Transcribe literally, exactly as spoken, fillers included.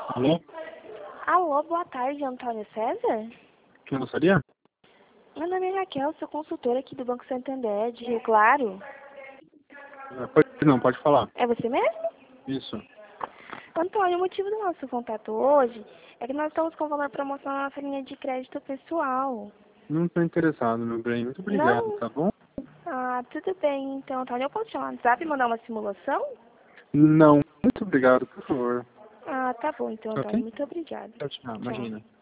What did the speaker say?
Alô? Alô, boa tarde, Antônio César? Quem gostaria? Meu nome é Raquel, sou consultora aqui do Banco Santander, de Rio Claro. É, pode, não, pode falar. É você mesmo? Isso. Antônio, o motivo do nosso contato hoje é que nós estamos com valor promocional na nossa linha de crédito pessoal. Não estou interessado, meu bem. Muito obrigado, Não? tá bom? Ah, tudo bem, então, Antônio, eu posso chamar no WhatsApp e mandar uma simulação? Não. Muito obrigado, por favor. Ah, tá bom, então, Antônio, Ok? muito obrigada. Tchau, tchau. Tchau. Imagina.